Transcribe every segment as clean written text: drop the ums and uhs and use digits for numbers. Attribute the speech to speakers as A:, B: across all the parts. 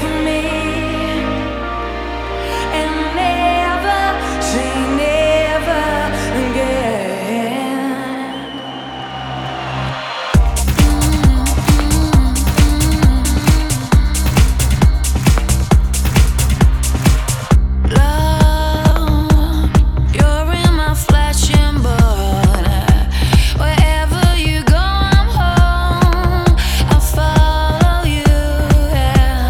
A: for me, and never say never again. Love, you're in my flesh and blood. Wherever you go, I'm home. I'll follow you. Yeah.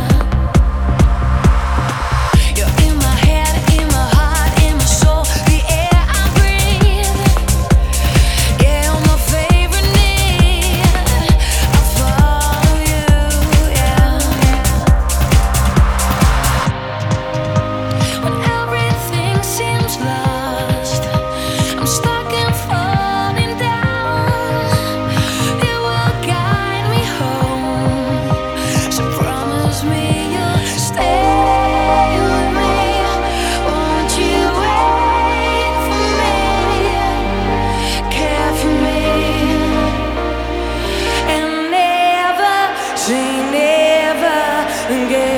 A: You're in my head, in my heart, in my soul, the air I breathe. Yeah, you're my favorite need. I'll follow you. Yeah. When everything seems lost, I'm stuck and falling down. You will guide me home. So promise me you'll stay with me. Won't you wait for me, care for me, and never say never again.